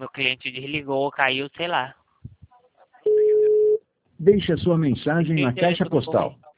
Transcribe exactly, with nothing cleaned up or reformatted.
cliente desligou, caiu, sei lá. Deixe a sua mensagem na Entendi, caixa tudo bom. postal